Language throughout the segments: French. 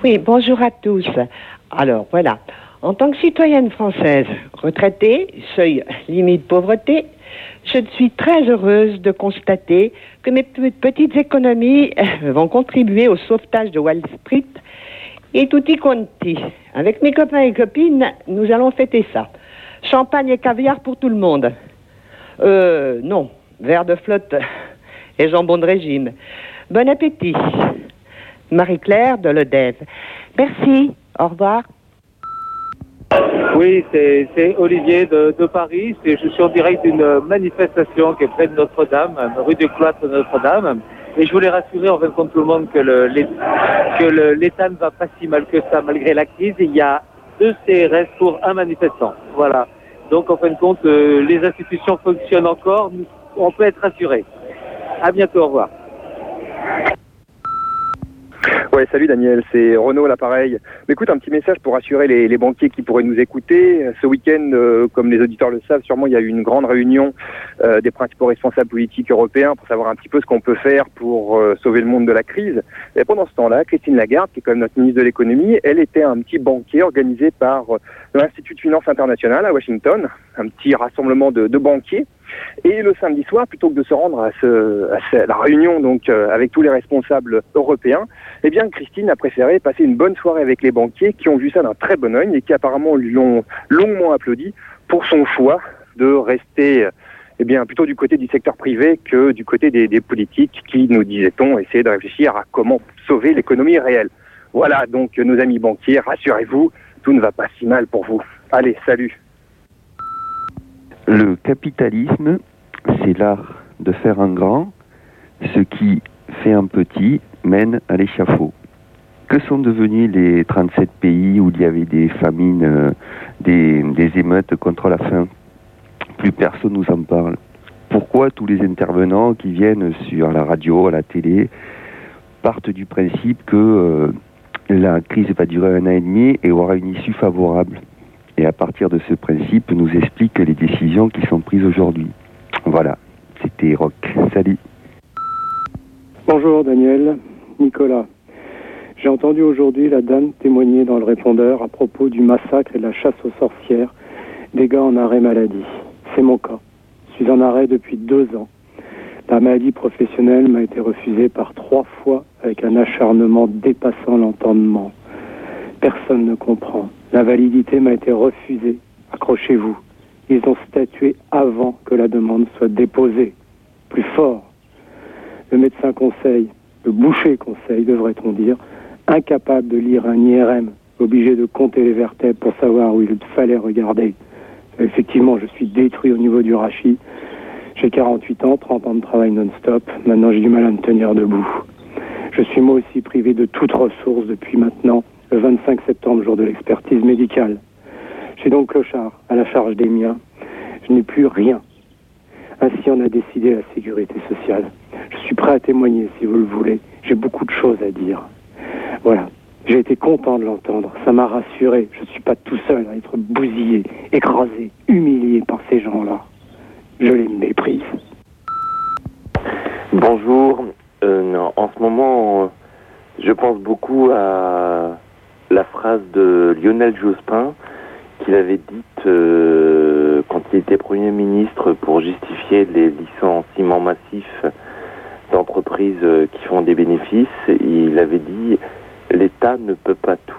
Oui, bonjour à tous. Alors, voilà. En tant que citoyenne française, retraitée, seuil limite pauvreté, je suis très heureuse de constater que mes petites économies vont contribuer au sauvetage de Wall Street et tutti quanti. Avec mes copains et copines, nous allons fêter ça. Champagne et caviar pour tout le monde. Non, verre de flotte et jambon de régime. Bon appétit. Marie-Claire de l'EDEV. Merci, au revoir. Oui, c'est Olivier de Paris. Je suis en direct d'une manifestation qui est près de Notre-Dame, rue du Cloître de Notre-Dame. Et je voulais rassurer en fin de compte tout le monde que l'État ne va pas si mal que ça malgré la crise. Il y a 2 CRS pour un manifestant. Voilà. Donc en fin de compte, les institutions fonctionnent encore. On peut être rassuré. À bientôt, au revoir. Ouais, salut Daniel, c'est Renaud à l'appareil. Écoute, un petit message pour rassurer les banquiers qui pourraient nous écouter. Ce week-end, comme les auditeurs le savent, sûrement il y a eu une grande réunion des principaux responsables politiques européens pour savoir un petit peu ce qu'on peut faire pour sauver le monde de la crise. Et pendant ce temps-là, Christine Lagarde, qui est quand même notre ministre de l'économie, elle était un petit banquet organisé par l'Institut de Finance Internationale à Washington, un petit rassemblement de banquiers. Et le samedi soir, plutôt que de se rendre à la réunion donc avec tous les responsables européens, eh bien Christine a préféré passer une bonne soirée avec les banquiers qui ont vu ça d'un très bon œil et qui apparemment lui ont longuement applaudi pour son choix de rester plutôt du côté du secteur privé que du côté des politiques qui, nous disait-on, essayaient de réfléchir à comment sauver l'économie réelle. Voilà, donc nos amis banquiers, rassurez-vous, tout ne va pas si mal pour vous. Allez, salut. Le capitalisme, c'est l'art de faire un grand. Ce qui fait un petit mène à l'échafaud. Que sont devenus les 37 pays où il y avait des famines, des émeutes contre la faim? Plus personne nous en parle. Pourquoi tous les intervenants qui viennent sur la radio, à la télé, partent du principe que la crise va durer 1 an et demi et aura une issue favorable? Et à partir de ce principe, nous expliquent les décisions qui sont prises aujourd'hui. Voilà, c'était Rock. Salut. Bonjour Daniel, Nicolas. J'ai entendu aujourd'hui la dame témoigner dans le répondeur à propos du massacre et de la chasse aux sorcières des gars en arrêt maladie. C'est mon cas. Je suis en arrêt depuis 2 ans. La maladie professionnelle m'a été refusée par 3 fois avec un acharnement dépassant l'entendement. Personne ne comprend. L'invalidité m'a été refusée. Accrochez-vous. Ils ont statué avant que la demande soit déposée. Plus fort. Le médecin conseil, le boucher conseil, devrait-on dire, incapable de lire un IRM, obligé de compter les vertèbres pour savoir où il fallait regarder. Effectivement, je suis détruit au niveau du rachis. J'ai 48 ans, 30 ans de travail non-stop. Maintenant, j'ai du mal à me tenir debout. Je suis moi aussi privé de toute ressource depuis maintenant le 25 septembre, jour de l'expertise médicale. J'ai donc clochard à la charge des miens. Je n'ai plus rien. Ainsi en a décidé la sécurité sociale. Je suis prêt à témoigner si vous le voulez. J'ai beaucoup de choses à dire. Voilà. J'ai été content de l'entendre. Ça m'a rassuré. Je ne suis pas tout seul à être bousillé, écrasé, humilié par ces gens-là. Je les méprise. Bonjour. En ce moment, je pense beaucoup à la phrase de Lionel Jospin qu'il avait dite quand il était Premier ministre pour justifier les licenciements massifs d'entreprises qui font des bénéfices. Il avait dit « l'État ne peut pas tout ».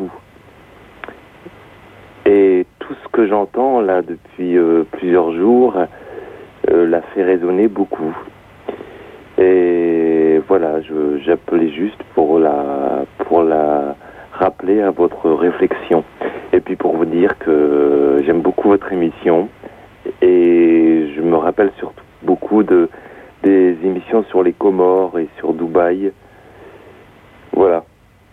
Et tout ce que j'entends là depuis plusieurs jours l'a fait résonner beaucoup. Et voilà, j'appelais juste pour la rappeler à votre réflexion. Et puis pour vous dire que j'aime beaucoup votre émission et je me rappelle surtout beaucoup des émissions sur les Comores et sur Dubaï. Voilà.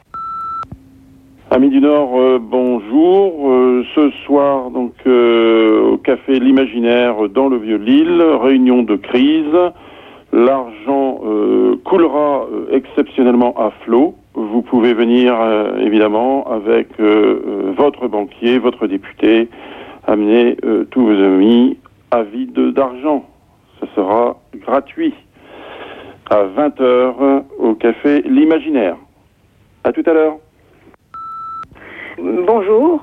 Amis du Nord, bonjour. Ce soir, donc, au Café L'Imaginaire dans le Vieux-Lille, réunion de crise. L'argent coulera exceptionnellement à flot. Vous pouvez venir, évidemment, avec votre banquier, votre député, amener tous vos amis avides d'argent. Ce sera gratuit. À 20h au Café L'Imaginaire. À tout à l'heure. Bonjour.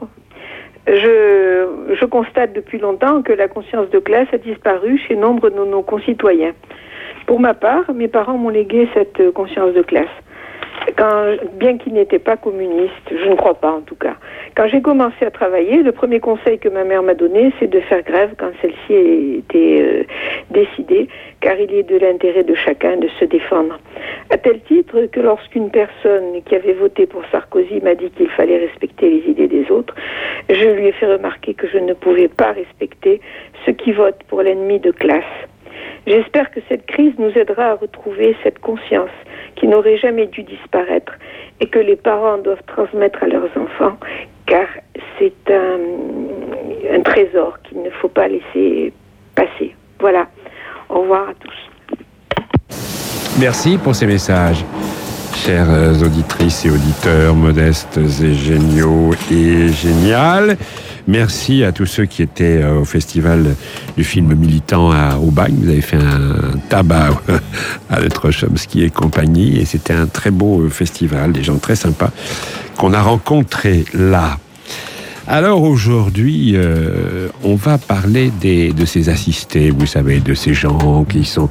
Je constate depuis longtemps que la conscience de classe a disparu chez nombre de nos concitoyens. Pour ma part, mes parents m'ont légué cette conscience de classe. Bien qu'ils n'étaient pas communistes, je ne crois pas en tout cas. Quand j'ai commencé à travailler, le premier conseil que ma mère m'a donné, c'est de faire grève quand celle-ci était décidée, car il est de l'intérêt de chacun de se défendre. À tel titre que lorsqu'une personne qui avait voté pour Sarkozy m'a dit qu'il fallait respecter les idées des autres, je lui ai fait remarquer que je ne pouvais pas respecter ceux qui votent pour l'ennemi de classe. J'espère que cette crise nous aidera à retrouver cette conscience qui n'aurait jamais dû disparaître et que les parents doivent transmettre à leurs enfants, car c'est un trésor qu'il ne faut pas laisser passer. Voilà. Au revoir à tous. Merci pour ces messages. Chères auditrices et auditeurs modestes et géniaux et géniales, merci à tous ceux qui étaient au festival du film militant à Aubagne. Vous avez fait un tabac à notre Chomsky et compagnie, et c'était un très beau festival, des gens très sympas qu'on a rencontrés là. Alors aujourd'hui, on va parler de ces assistés, vous savez, de ces gens qui sont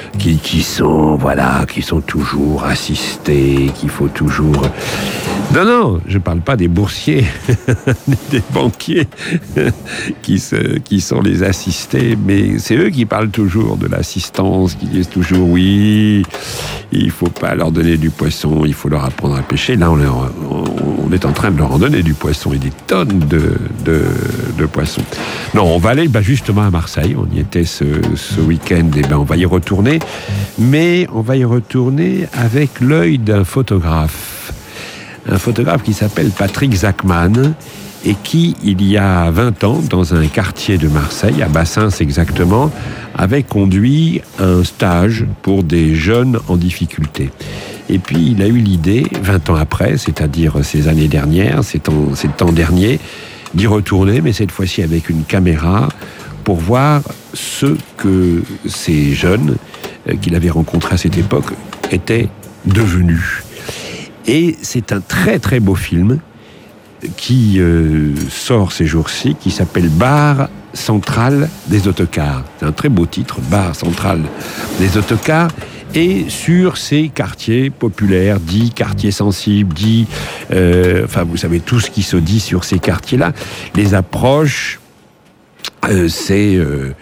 toujours assistés, qu'il faut toujours... Non, je parle pas des boursiers, des banquiers qui sont les assistés, mais c'est eux qui parlent toujours de l'assistance, qui disent toujours oui, il faut pas leur donner du poisson, il faut leur apprendre à pêcher. Là, on est en train de leur en donner du poisson et des tonnes de poissons. Non, on va aller justement à Marseille. On y était ce week-end. Et on va y retourner. Mais on va y retourner avec l'œil d'un photographe. Un photographe qui s'appelle Patrick Zachman et qui, il y a 20 ans, dans un quartier de Marseille, à Bassins exactement, avait conduit un stage pour des jeunes en difficulté. Et puis, il a eu l'idée, 20 ans après, c'est-à-dire ces années dernières, ces temps derniers, d'y retourner, mais cette fois-ci avec une caméra, pour voir ce que ces jeunes qu'il avait rencontrés à cette époque étaient devenus. Et c'est un très très beau film qui sort ces jours-ci, qui s'appelle Barre centrale des autocars. C'est un très beau titre, Barre centrale des autocars. Et sur ces quartiers populaires, dits quartiers sensibles, dits... vous savez, tout ce qui se dit sur ces quartiers-là, les approches, c'est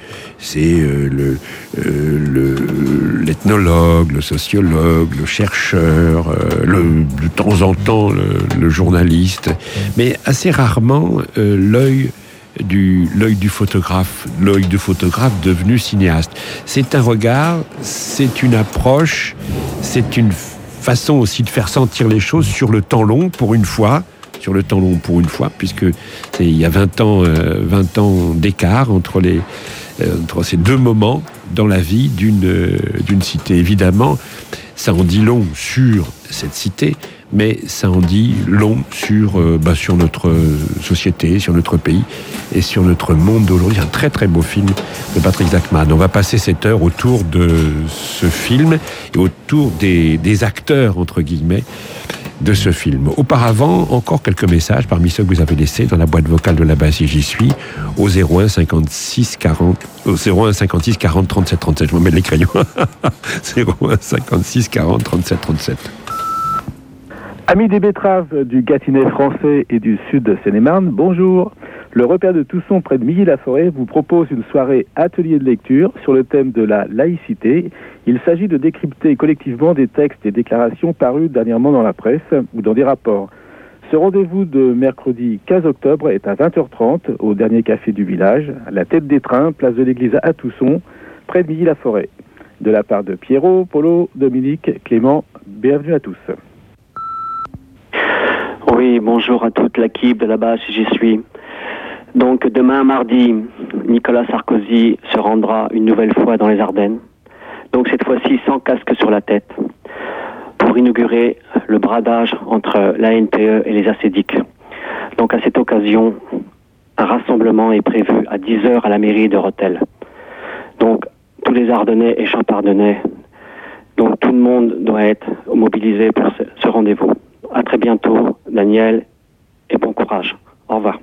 l'ethnologue, le sociologue, le chercheur, de temps en temps le journaliste, mais assez rarement l'œil du photographe, l'œil du photographe devenu cinéaste. C'est un regard, c'est une approche, c'est une façon aussi de faire sentir les choses sur le temps long pour une fois, puisque il y a 20 ans d'écart entre ces deux moments dans la vie d'une cité. Évidemment, ça en dit long sur cette cité, mais ça en dit long sur notre société, sur notre pays et sur notre monde d'aujourd'hui. Un très très beau film de Patrick Zachman. On va passer cette heure autour de ce film et autour des acteurs, entre guillemets, de ce film. Auparavant, encore quelques messages parmi ceux que vous avez laissés dans la boîte vocale de la base et j'y suis au 01 56 40 37 37. Je me mets les crayons. 01 56 40 37 37. Amis des betteraves du Gâtinais français et du sud de Seine-et-Marne, bonjour. Le repère de Tousson, près de Milly-la-Forêt, vous propose une soirée atelier de lecture sur le thème de la laïcité. Il s'agit de décrypter collectivement des textes et déclarations parus dernièrement dans la presse ou dans des rapports. Ce rendez-vous de mercredi 15 octobre est à 20h30 au dernier café du village, à la tête des trains, place de l'église à Tousson, près de Milly-la-Forêt. De la part de Pierrot, Polo, Dominique, Clément, bienvenue à tous. Oui, bonjour à toute l'équipe de la base, j'y suis. Donc demain mardi, Nicolas Sarkozy se rendra une nouvelle fois dans les Ardennes. Donc cette fois-ci sans casque sur la tête, pour inaugurer le bradage entre l'ANPE et les assédiques. Donc à cette occasion, un rassemblement est prévu à 10h à la mairie de Rethel. Donc tous les Ardennais et Champardonnais, donc tout le monde doit être mobilisé pour ce rendez-vous. À très bientôt, Daniel, et bon courage. courage. Au revoir.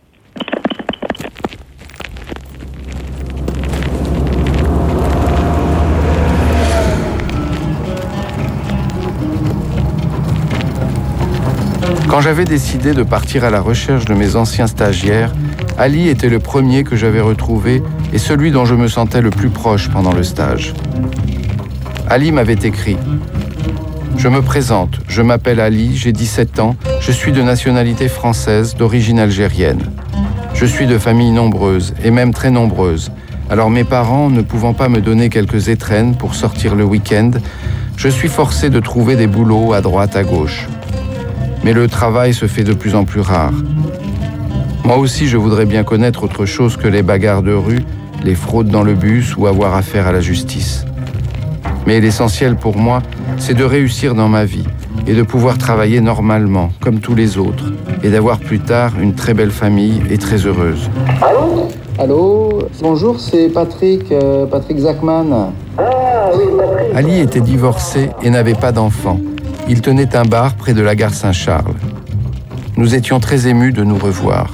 Quand j'avais décidé de partir à la recherche de mes anciens stagiaires, Ali était le premier que j'avais retrouvé et celui dont je me sentais le plus proche pendant le stage. Ali m'avait écrit « Je me présente, je m'appelle Ali, j'ai 17 ans, je suis de nationalité française, d'origine algérienne. Je suis de famille nombreuse, et même très nombreuse. Alors mes parents, ne pouvant pas me donner quelques étrennes pour sortir le week-end, je suis forcé de trouver des boulots à droite, à gauche. Mais le travail se fait de plus en plus rare. Moi aussi, je voudrais bien connaître autre chose que les bagarres de rue, les fraudes dans le bus ou avoir affaire à la justice. Mais l'essentiel pour moi, c'est de réussir dans ma vie et de pouvoir travailler normalement, comme tous les autres, et d'avoir plus tard une très belle famille et très heureuse. Allô ? Allô, bonjour, c'est Patrick Zachman. Ah oui, Patrick. Ali était divorcé et n'avait pas d'enfant. Il tenait un bar près de la gare Saint-Charles. Nous étions très émus de nous revoir.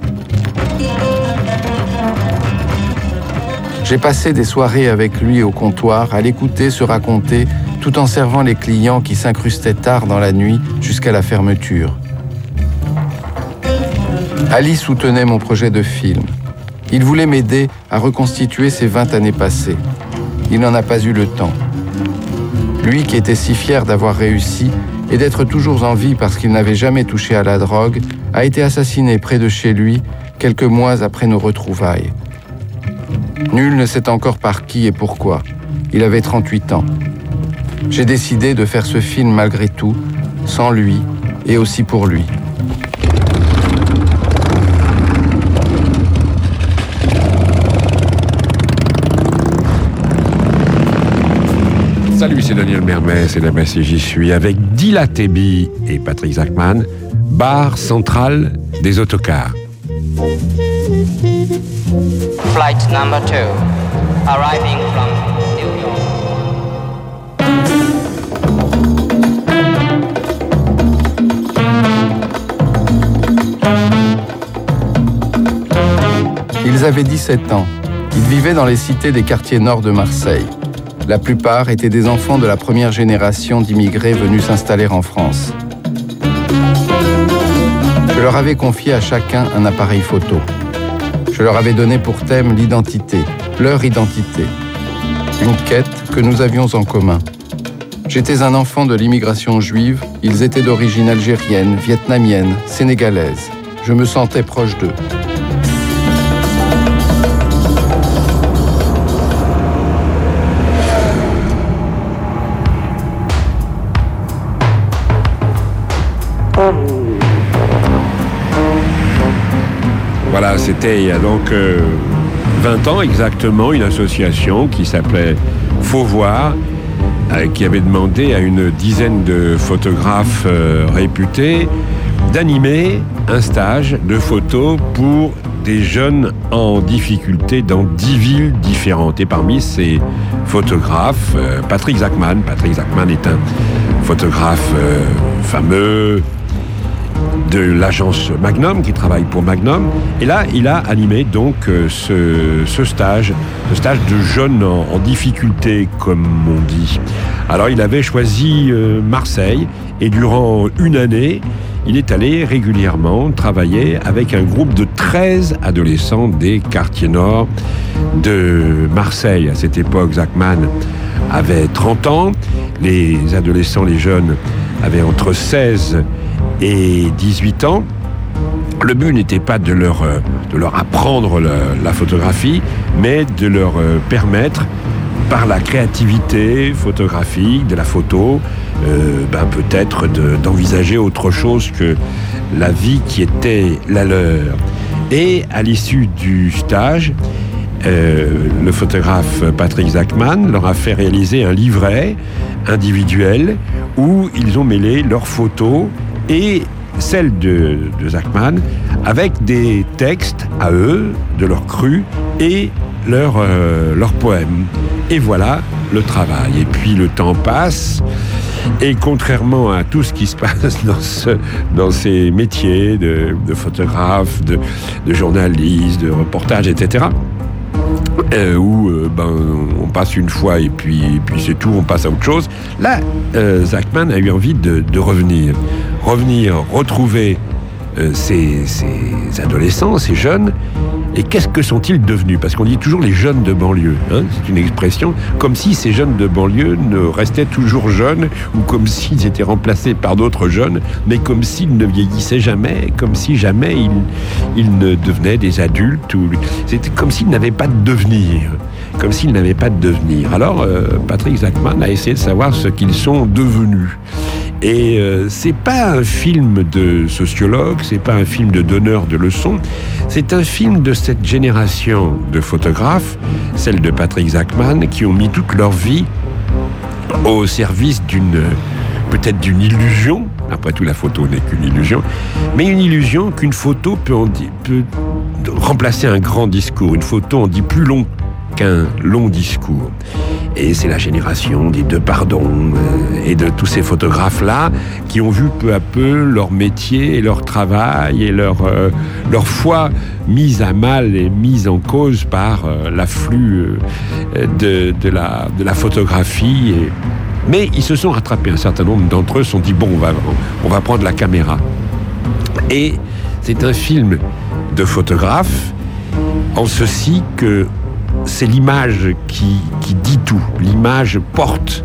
J'ai passé des soirées avec lui au comptoir, à l'écouter se raconter, tout en servant les clients qui s'incrustaient tard dans la nuit jusqu'à la fermeture. Ali soutenait mon projet de film. Il voulait m'aider à reconstituer ces 20 années passées. Il n'en a pas eu le temps. Lui qui était si fier d'avoir réussi et d'être toujours en vie parce qu'il n'avait jamais touché à la drogue, a été assassiné près de chez lui quelques mois après nos retrouvailles. Nul ne sait encore par qui et pourquoi. Il avait 38 ans. J'ai décidé de faire ce film malgré tout, sans lui et aussi pour lui. Salut, c'est Daniel Mermet, c'est la messe et j'y suis avec Dila Tebi et Patrick Zachman, bar central des autocars. Flight number 2, arriving from New York. Ils avaient 17 ans. Ils vivaient dans les cités des quartiers nord de Marseille. La plupart étaient des enfants de la première génération d'immigrés venus s'installer en France. Je leur avais confié à chacun un appareil photo. Je leur avais donné pour thème l'identité, leur identité. Une quête que nous avions en commun. J'étais un enfant de l'immigration juive, ils étaient d'origine algérienne, vietnamienne, sénégalaise. Je me sentais proche d'eux. Voilà, c'était il y a donc 20 ans exactement, une association qui s'appelait Faut Voir, qui avait demandé à une dizaine de photographes réputés d'animer un stage de photos pour des jeunes en difficulté dans 10 villes différentes. Et parmi ces photographes, Patrick Zachman. Patrick Zachman est un photographe fameux de l'agence Magnum, qui travaille pour Magnum. Et là, il a animé donc ce stage de jeunes en difficulté, comme on dit. Alors, il avait choisi Marseille, et durant une année, il est allé régulièrement travailler avec un groupe de 13 adolescents des quartiers nord de Marseille. À cette époque, Zachman avait 30 ans. Les adolescents, les jeunes, avaient entre 16 et 18 ans. Le but n'était pas de leur apprendre la photographie, mais de leur permettre, par la créativité photographique, de la photo, peut-être d'envisager autre chose que la vie qui était la leur. Et à l'issue du stage, le photographe Patrick Zachman leur a fait réaliser un livret individuel où ils ont mêlé leurs photos et celles de Zachman avec des textes à eux, de leur cru et leurs poèmes. Et voilà le travail. Et puis le temps passe Et contrairement à tout ce qui se passe dans ces métiers de photographe, de journaliste, de reportage, etc., où on passe une fois et puis c'est tout, on passe à autre chose. Là, Zachman a eu envie de revenir, retrouver ces adolescents, ces jeunes. Et qu'est-ce que sont-ils devenus? Parce qu'on dit toujours les jeunes de banlieue. Hein, c'est une expression, comme si ces jeunes de banlieue ne restaient toujours jeunes, ou comme s'ils étaient remplacés par d'autres jeunes, mais comme s'ils ne vieillissaient jamais, comme si jamais ils ne devenaient des adultes. C'était comme s'ils n'avaient pas de devenir. Comme s'ils n'avaient pas de devenir. Alors, Patrick Zachman a essayé de savoir ce qu'ils sont devenus. Et c'est pas un film de sociologue, c'est pas un film de donneur de leçons, c'est un film de cette génération de photographes, celle de Patrick Zachman, qui ont mis toute leur vie au service peut-être d'une illusion. Après tout, la photo n'est qu'une illusion, mais une illusion qu'une photo peut remplacer un grand discours. Une photo en dit plus long qu'un long discours. Et c'est la génération des Depardon et de tous ces photographes-là qui ont vu peu à peu leur métier et leur travail et leur foi mise à mal et mise en cause par l'afflux de la photographie. Mais ils se sont rattrapés. Un certain nombre d'entre eux se sont dit, bon, on va prendre la caméra. Et c'est un film de photographe en ceci que c'est l'image qui dit tout. L'image porte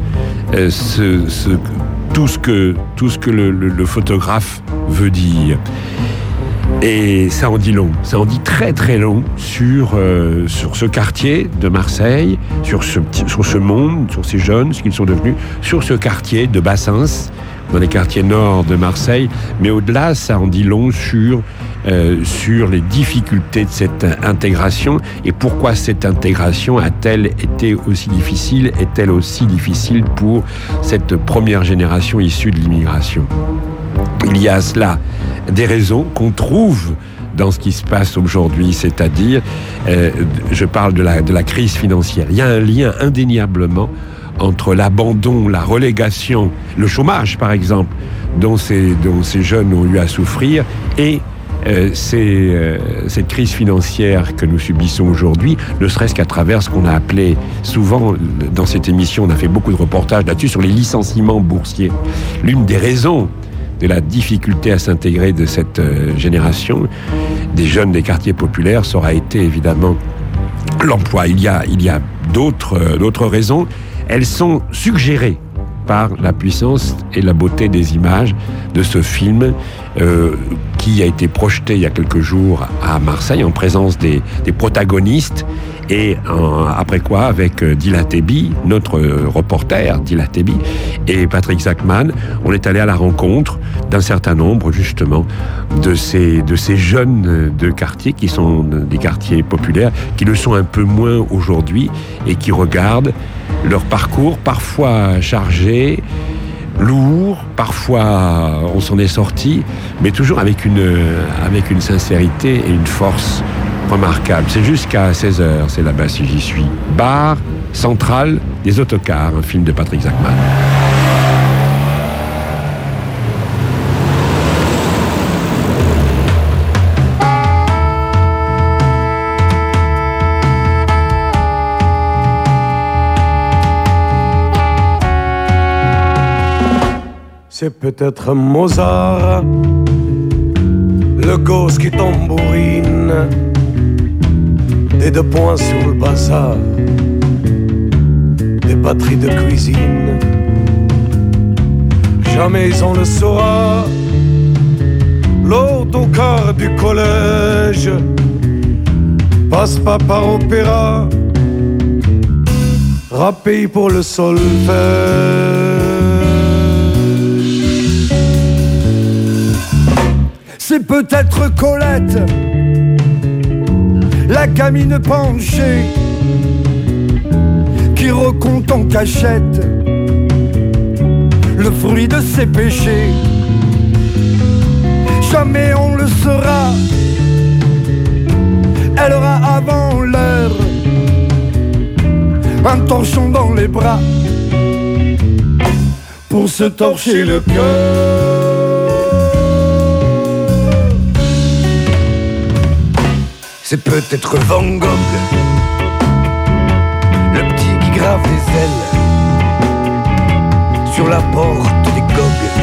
tout ce que le photographe veut dire. Et ça en dit long. Ça en dit très très long sur ce quartier de Marseille, sur ce monde, sur ces jeunes, ce qu'ils sont devenus, sur ce quartier de Bassens, dans les quartiers nord de Marseille. Mais au-delà, ça en dit long sur les difficultés de cette intégration et pourquoi cette intégration a-t-elle été aussi difficile, est-elle aussi difficile pour cette première génération issue de l'immigration. Il y a à cela des raisons qu'on trouve dans ce qui se passe aujourd'hui, c'est-à-dire, je parle de la crise financière. Il y a un lien indéniablement entre l'abandon, la relégation, le chômage par exemple, dont ces jeunes ont eu à souffrir, et cette crise financière que nous subissons aujourd'hui, ne serait-ce qu'à travers ce qu'on a appelé souvent, dans cette émission, on a fait beaucoup de reportages là-dessus, sur les licenciements boursiers. L'une des raisons de la difficulté à s'intégrer de cette génération des jeunes des quartiers populaires, ça aura été évidemment l'emploi. Il y a d'autres raisons. Elles sont suggérées par la puissance et la beauté des images de ce film qui a été projeté il y a quelques jours à Marseille en présence des protagonistes et après quoi avec Dila Tebi, notre reporter Dila Tebi et Patrick Zachman, on est allé à la rencontre d'un certain nombre justement de ces jeunes de quartier qui sont des quartiers populaires, qui le sont un peu moins aujourd'hui et qui regardent leur parcours parfois chargé, lourd, parfois on s'en est sorti, mais toujours avec une sincérité et une force remarquable. C'est jusqu'à 16h, c'est là-bas si j'y suis. Bar central des autocars, un film de Patrick Zachman. C'est peut-être Mozart, le gosse qui tambourine, des deux points sur le bazar, des batteries de cuisine. Jamais on le saura, l'autocar du collège passe pas par opéra, rappé pour le solfège. C'est peut-être Colette, la gamine penchée, qui recompte en cachette le fruit de ses péchés. Jamais on le saura, elle aura avant l'heure un torchon dans les bras pour se torcher le cœur. C'est peut-être Van Gogh, le petit qui grave des ailes sur la porte des gogues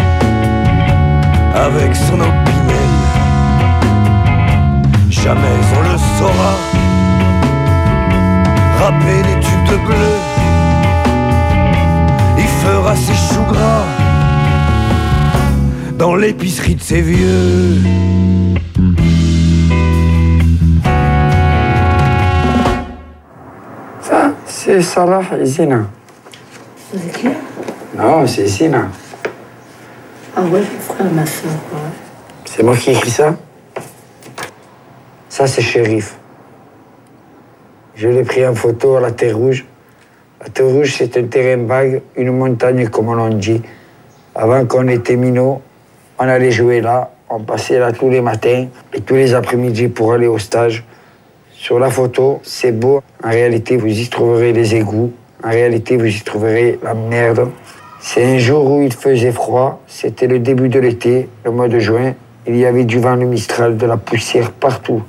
avec son opinel. Jamais on le saura rapper des tubes de bleu. Il fera ses choux gras dans l'épicerie de ses vieux. Ça, c'est Salah et Zina. Vous êtes qui? Non, c'est Zina. Ah ouais, mon frère, ma soeur. Ouais. C'est moi qui écris ça. Ça, c'est Shérif. Je l'ai pris en photo à la Terre Rouge. La Terre Rouge, c'est un terrain vague, une montagne, comme on l'a dit. Avant qu'on était minots, on allait jouer là. On passait là tous les matins et tous les après-midi pour aller au stage. Sur la photo, c'est beau. En réalité, vous y trouverez les égouts. En réalité, vous y trouverez la merde. C'est un jour où il faisait froid. C'était le début de l'été, le mois de juin. Il y avait du vent, le mistral, de la poussière partout.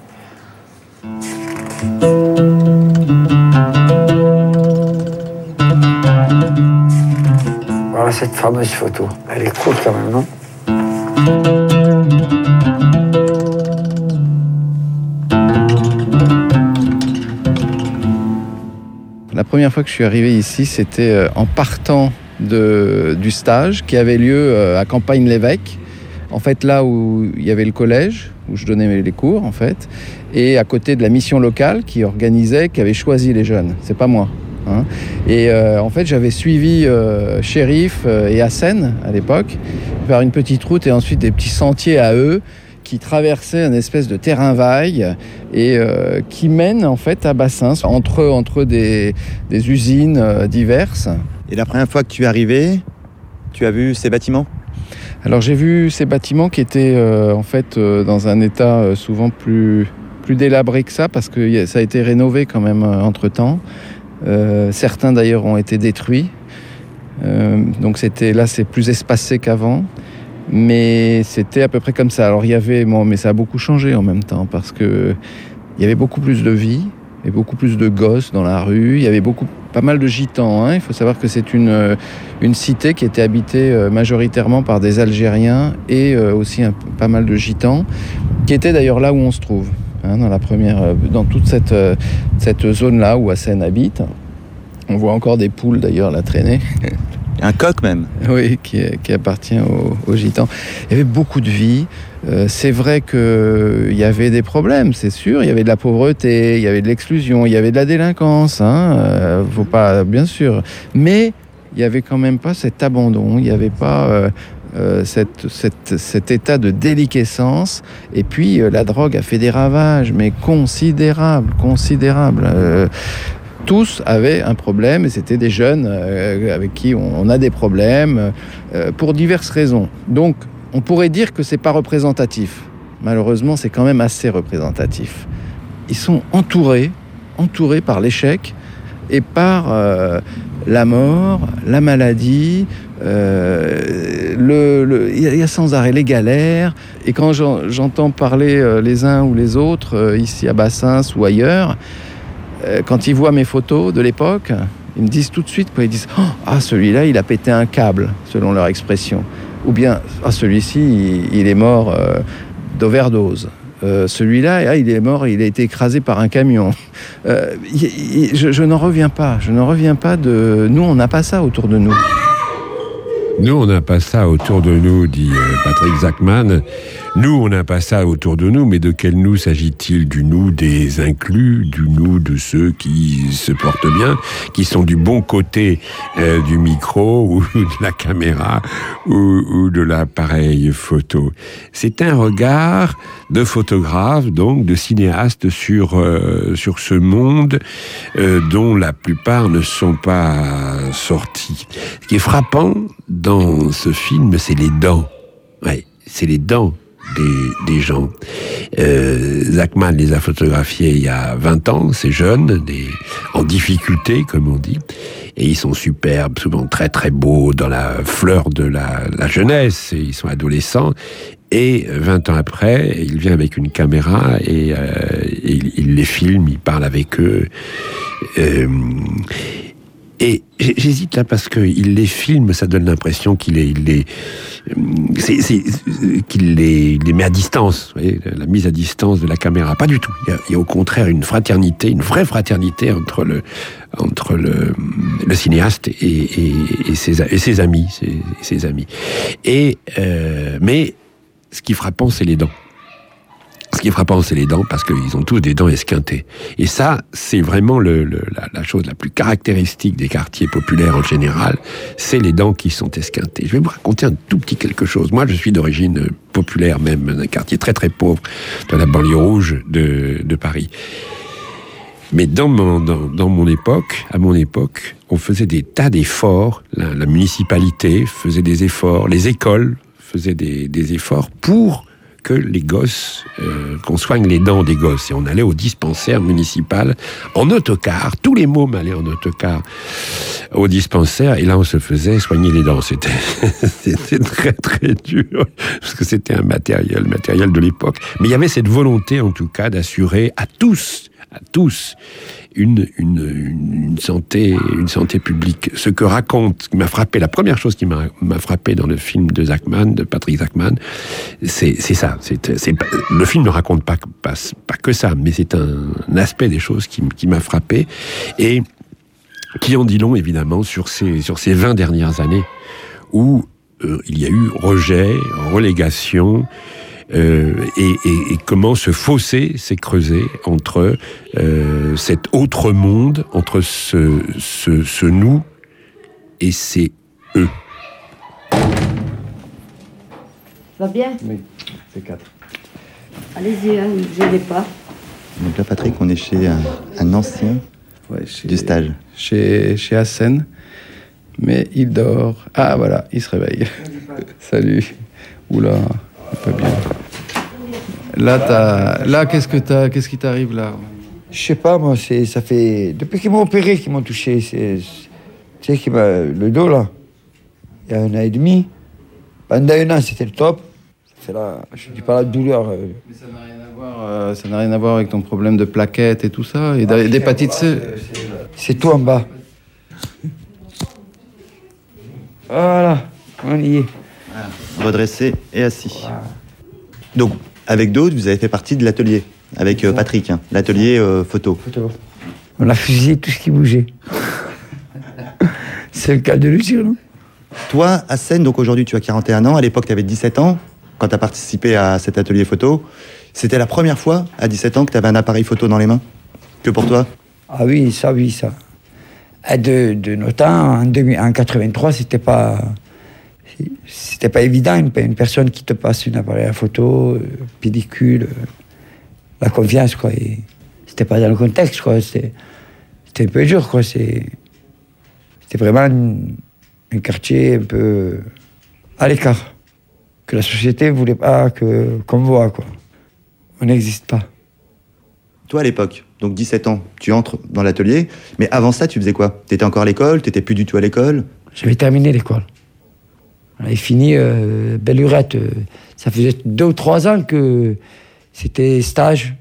Voilà cette fameuse photo. Elle est cool quand même, non? La première fois que je suis arrivé ici, c'était en partant du stage qui avait lieu à Campagne-l'Évêque. En fait, là où il y avait le collège, où je donnais les cours, en fait, et à côté de la mission locale qui organisait, qui avait choisi les jeunes. C'est pas moi. Hein. Et en fait, j'avais suivi Shérif et Hassen, à l'époque, par une petite route et ensuite des petits sentiers à eux qui traversaient une espèce de terrain vague et qui mènent, en fait, à Bassins, entre des usines diverses. Et la première fois que tu es arrivé, tu as vu ces bâtiments ? Alors j'ai vu ces bâtiments qui étaient en fait dans un état souvent plus délabré que ça parce que ça a été rénové quand même entre-temps. Certains d'ailleurs ont été détruits. Donc là c'est plus espacé qu'avant. Mais c'était à peu près comme ça. Alors il y avait, mais ça a beaucoup changé en même temps parce que il y avait beaucoup plus de vie et beaucoup plus de gosses dans la rue. Il y avait pas mal de gitans. Hein. Il faut savoir que c'est une cité qui était habitée majoritairement par des Algériens et aussi pas mal de gitans, qui étaient d'ailleurs là où on se trouve, hein, dans toute cette zone-là où Hassen habite. On voit encore des poules d'ailleurs là traîner. Un coq même. Oui, qui appartient aux gitans. Il y avait beaucoup de vie. C'est vrai qu'il y avait des problèmes, c'est sûr. Il y avait de la pauvreté, il y avait de l'exclusion, il y avait de la délinquance. Hein, faut pas, bien sûr. Mais il n'y avait quand même pas cet abandon. Il n'y avait pas cet état de déliquescence. Et puis, la drogue a fait des ravages, mais considérables. Tous avaient un problème et c'était des jeunes avec qui on a des problèmes pour diverses raisons. Donc, on pourrait dire que c'est pas représentatif. Malheureusement, c'est quand même assez représentatif. Ils sont entourés par l'échec et par la mort, la maladie. Il y a sans arrêt les galères. Et quand j'entends parler les uns ou les autres ici à Bassins ou ailleurs, quand ils voient mes photos de l'époque, ils me disent tout de suite, ils disent « Ah, celui-là, il a pété un câble », selon leur expression. Ou bien « Ah, celui-ci, il est mort d'overdose. Celui-là, il est mort, il a été écrasé par un camion. » Je n'en reviens pas. Nous, on n'a pas ça autour de nous. Nous, on n'a pas ça autour de nous, dit Patrick Zachman. Nous, on n'a pas ça autour de nous, mais de quel nous s'agit-il? Du nous des inclus, du nous de ceux qui se portent bien, qui sont du bon côté du micro ou de la caméra ou de l'appareil photo. C'est un regard de photographe, donc de cinéaste sur ce monde dont la plupart ne sont pas sortis. Ce qui est frappant dans ce film, c'est les dents. Ouais, c'est les dents des gens. Zachman les a photographiés il y a 20 ans, ces jeunes, en difficulté, comme on dit. Et ils sont superbes, souvent très très beaux, dans la fleur de la jeunesse, et ils sont adolescents. Et 20 ans après, il vient avec une caméra et il les filme, il parle avec eux. Et j'hésite là parce qu'il les filme, ça donne l'impression qu'il les met à distance, vous voyez, la mise à distance de la caméra. Pas du tout. Il y a au contraire une fraternité, une vraie fraternité entre le cinéaste et ses amis, ses amis. Mais ce qui est frappant, c'est les dents. Ce qui est frappant, c'est les dents, parce qu'ils ont tous des dents esquintées. Et ça, c'est vraiment la chose la plus caractéristique des quartiers populaires en général, c'est les dents qui sont esquintées. Je vais vous raconter un tout petit quelque chose. Moi, je suis d'origine populaire, même d'un quartier très très pauvre, de la banlieue rouge de Paris. Mais dans mon époque, à mon époque, on faisait des tas d'efforts. La municipalité faisait des efforts, les écoles faisaient des efforts pour que les gosses, qu'on soigne les dents des gosses. Et on allait au dispensaire municipal en autocar. Tous les mômes allaient en autocar au dispensaire. Et là, on se faisait soigner les dents. C'était très, très dur. Parce que c'était un matériel de l'époque. Mais il y avait cette volonté, en tout cas, d'assurer à tous une santé publique. Ce que raconte, qui m'a frappé, la première chose qui m'a frappé dans le film de Patrick Zachman, c'est ça. Le film ne raconte pas que ça, mais c'est un aspect des choses qui m'a frappé et qui en dit long, évidemment, sur ces 20 dernières années où il y a eu rejet, relégation, et comment ce fossé s'est creusé entre cet autre monde, entre ce nous et ces eux. Va bien? Oui, c'est 4. Allez-y, hein, ne gênez pas. Donc là, Patrick, on est chez un ancien du stage. Chez Hassen, mais il dort. Ah voilà, il se réveille. Salut. Oula, pas bien. Là, qu'est-ce qui t'arrive là? Je sais pas, moi, ça fait... Depuis qu'ils m'ont opéré, qu'ils m'ont touché, tu sais, le dos, là, il y a 1 an et demi. Pendant 1 an, c'était le top. C'est là, je dis pas la douleur. Mais ça n'a rien à voir avec ton problème de plaquettes et tout ça, et d'hépatite C. C'est tout en bas. Voilà, on y est. Redressé et assis. Donc, avec d'autres, vous avez fait partie de l'atelier, avec Patrick, hein, l'atelier photo. On a fusillé tout ce qui bougeait. C'est le cas de le dire, non? Toi, Hassen, donc aujourd'hui tu as 41 ans, à l'époque tu avais 17 ans, quand tu as participé à cet atelier photo. C'était la première fois, à 17 ans, que tu avais un appareil photo dans les mains? Que pour toi? Ah oui, ça. De nos temps, en 83, c'était pas évident, une personne qui te passe un appareil à photo, pellicule, la confiance, quoi. Et c'était pas dans le contexte, quoi. C'était un peu dur, quoi. C'était vraiment un quartier un peu à l'écart, que la société voulait pas qu'on voit, quoi. On n'existe pas. Toi, à l'époque, donc 17 ans, tu entres dans l'atelier, mais avant ça, tu faisais quoi? T'étais encore à l'école? T'étais plus du tout à l'école? J'avais terminé l'école. J'avais fini belle lurette. Ça faisait 2 ou 3 ans que c'était stage.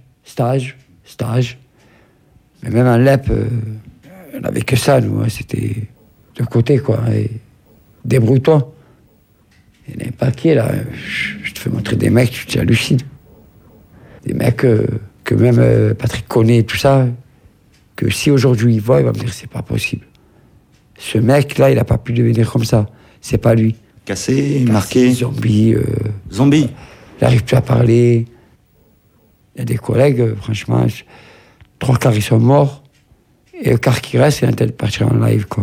Mais même en LEP, on n'avait que ça, nous. Hein, c'était de côté, quoi. Et débrouille-toi. Il y en a un paquet, là. Je te fais montrer des mecs, tu hallucines. Des mecs que même Patrick connaît, tout ça, que si aujourd'hui il voit, il va me dire c'est pas possible. Ce mec-là, il n'a pas pu devenir comme ça. C'est pas lui. Cassé, marqué. Zombie. Zombie. Il n'arrive plus à parler. Il y a des collègues, franchement, 3 quarts ils sont morts. Et le quart qui reste, il est en train de partir en live, quoi.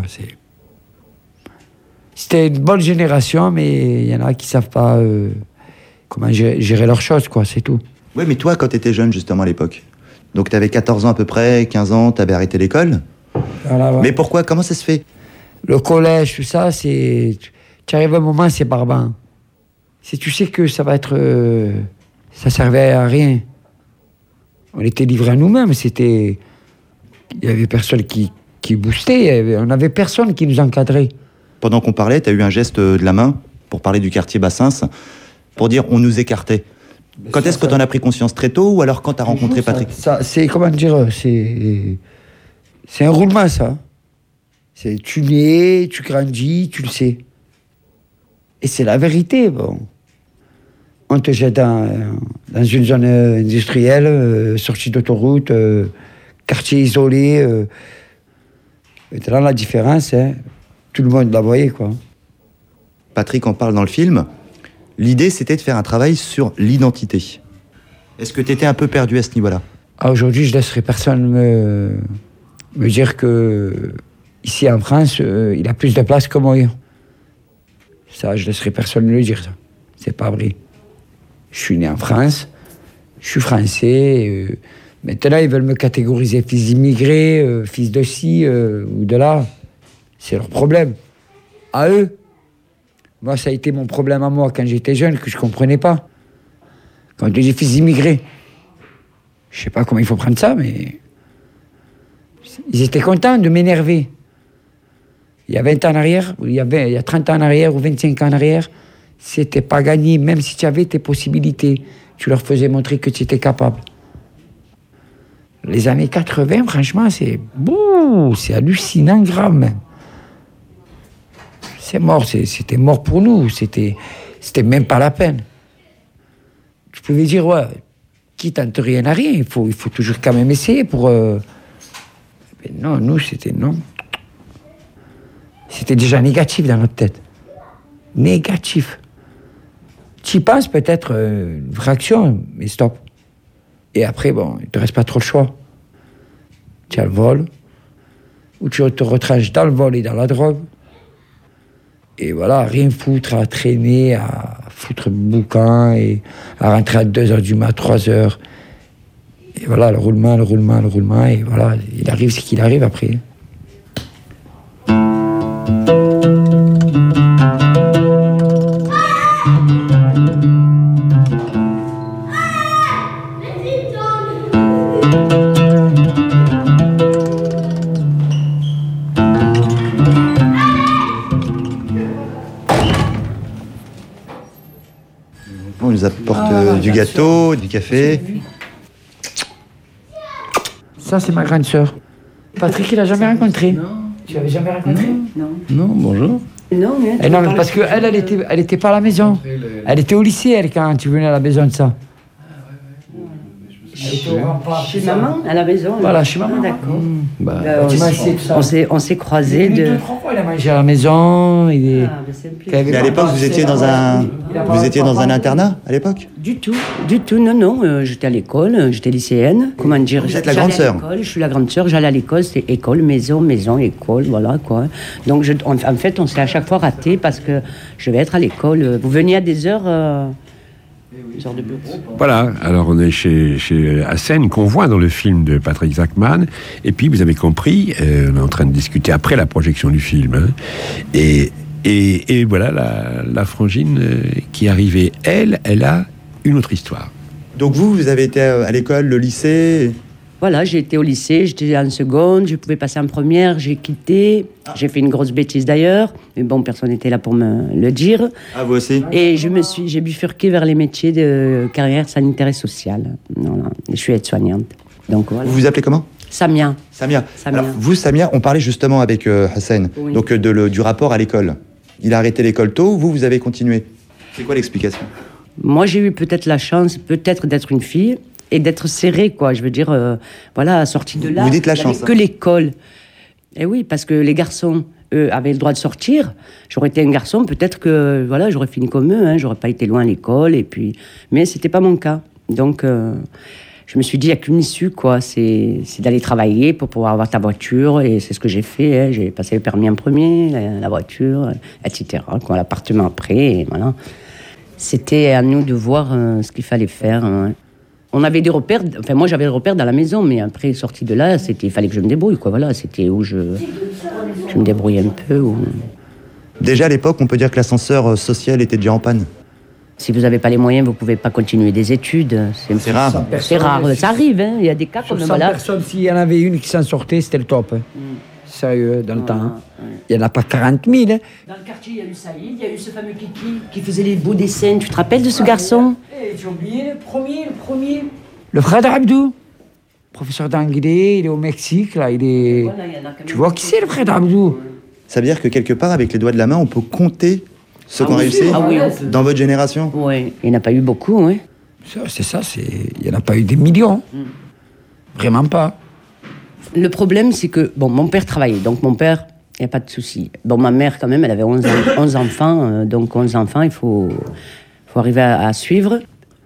C'était une bonne génération, mais il y en a qui savent pas comment gérer leurs choses, quoi, c'est tout. Oui, mais toi, quand tu étais jeune, justement, à l'époque, donc tu avais 14 ans à peu près, 15 ans, tu avais arrêté l'école. Voilà, ouais. Mais pourquoi? Comment ça se fait? Le collège, tout ça, c'est... Tu arrives à un moment, c'est barbant. Si tu sais que ça va être... ça servait à rien. On était livrés à nous-mêmes, c'était... Il y avait personne qui boostait. On n'avait personne qui nous encadrait. Pendant qu'on parlait, tu as eu un geste de la main pour parler du quartier Bassins, pour dire on nous écartait. Quand est-ce que tu en as pris conscience? Très tôt ou alors quand tu as rencontré Patrick? Ça, c'est, comment dire, c'est un roulement, ça. C'est tu nais, tu grandis, tu le sais. Et c'est la vérité, bon. On te jette dans une zone industrielle, sortie d'autoroute, quartier isolé. Et là, la différence, hein, tout le monde la voyait, quoi. Patrick en parle dans le film. L'idée, c'était de faire un travail sur l'identité. Est-ce que tu étais un peu perdu à ce niveau-là? Aujourd'hui, je ne laisserai personne me dire que ici en France, il a plus de place que moi. Ça, je ne laisserai personne me le dire, ça. C'est pas vrai. Je suis né en France, je suis français. Maintenant, ils veulent me catégoriser fils d'immigrés, fils de ci ou de là. C'est leur problème. À eux. Moi, ça a été mon problème à moi quand j'étais jeune, que je ne comprenais pas. Quand je dis fils d'immigrés, je ne sais pas comment il faut prendre ça, mais ils étaient contents de m'énerver. Il y a 20 ans en arrière, il y a 30 ans en arrière ou 25 ans en arrière, c'était pas gagné, même si tu avais tes possibilités. Tu leur faisais montrer que tu étais capable. Les années 80, franchement, c'est hallucinant grave même. C'est mort, c'était mort pour nous, c'était même pas la peine. Tu pouvais dire, ouais, qui tente rien à rien, il faut toujours quand même essayer pour... Mais non, nous, c'était non. C'était déjà négatif dans notre tête. Négatif. Tu y penses peut-être une fraction, mais stop. Et après, bon, il te reste pas trop le choix. Tu as le vol, ou tu te retranches dans le vol et dans la drogue. Et voilà, rien foutre, à traîner, à foutre boucan, et à rentrer à 2h du mat, 3h. Et voilà, le roulement, et voilà, il arrive ce qu'il arrive après. On nous apporte du gâteau, du café. Ça, c'est ma grande sœur. Patrick, il l'a jamais rencontré. Non. Tu l'avais jamais rencontré? Non. Non, bonjour. Non, mais... non, mais parce qu'elle, elle était pas à la maison. Elle était au lycée, elle, quand tu venais à la maison de ça. Chez maman, à la maison. Voilà, chez maman. D'accord. On s'est croisés de... 2-3 fois, il a mangé à la maison. Mais à l'époque, vous étiez dans un internat, à l'époque? Du tout. Non. J'étais à l'école, j'étais lycéenne. Comment dire? Vous êtes la grande sœur? Je suis la grande sœur, j'allais à l'école, c'était école, maison, école, voilà quoi. Donc en fait, on s'est à chaque fois raté parce que je vais être à l'école. Vous veniez à des heures... de bureau. Voilà, alors on est chez Hassen, qu'on voit dans le film de Patrick Zachman, et puis vous avez compris, on est en train de discuter après la projection du film, hein, et voilà la frangine qui est arrivée, elle a une autre histoire. Donc vous avez été à l'école, le lycée? Voilà, j'ai été au lycée, j'étais en seconde, je pouvais passer en première, j'ai quitté. J'ai fait une grosse bêtise d'ailleurs, mais bon, personne n'était là pour me le dire. Ah, vous aussi? Et j'ai bifurqué vers les métiers de carrière sanitaire et sociale. Voilà. Je suis aide-soignante. Donc voilà. Vous vous appelez comment? Samia. Alors, vous, Samia, on parlait justement avec Hassen, oui. Donc du rapport à l'école. Il a arrêté l'école tôt, vous avez continué. C'est quoi l'explication? Moi, j'ai eu peut-être la chance, d'être une fille et d'être serrée, quoi. Je veux dire, voilà, sortie de là. Vous dites la chance. Que l'école. Et oui, parce que les garçons, eux, avaient le droit de sortir. J'aurais été un garçon, peut-être que, voilà, j'aurais fini comme eux, hein. J'aurais pas été loin à l'école, et puis... Mais c'était pas mon cas. Donc, je me suis dit, il n'y a qu'une issue, quoi. C'est d'aller travailler pour pouvoir avoir ta voiture, et c'est ce que j'ai fait, hein. J'ai passé le permis en premier, la voiture, etc., quoi, l'appartement après, et voilà. C'était à nous de voir ce qu'il fallait faire, hein. On avait des repères, enfin moi j'avais des repères dans la maison, mais après sorti de là, il fallait que je me débrouille, quoi. Voilà, c'était où je me débrouillais un peu. Déjà à l'époque, on peut dire que l'ascenseur social était déjà en panne. Si vous n'avez pas les moyens, vous ne pouvez pas continuer des études. C'est rare. C'est rare, ça arrive, hein. Il y a des cas comme ça. 100 personnes, s'il y en avait une qui s'en sortait, c'était le top. Hein. sérieux, dans le temps. Hein. Il n'y en a pas 40 000. Hein. Dans le quartier, il y a eu Saïd, il y a eu ce fameux Kiki qui faisait les beaux dessins. Tu te rappelles de ce garçon? J'ai oublié le premier. Le frère d'Abdou, professeur d'anglais, il est au Mexique, là, il est... Voilà, tu vois qui c'est, le frère d'Abdou? Ça veut dire que quelque part, avec les doigts de la main, on peut compter ceux qui ont réussi dans votre génération? Oui, il n'y en a pas eu beaucoup, oui. C'est ça, il n'y en a pas eu des millions. Vraiment pas. Le problème, c'est que, bon, mon père travaillait, donc mon père, il n'y a pas de souci. Bon, ma mère, quand même, elle avait 11 enfants, donc 11 enfants, il faut arriver à suivre.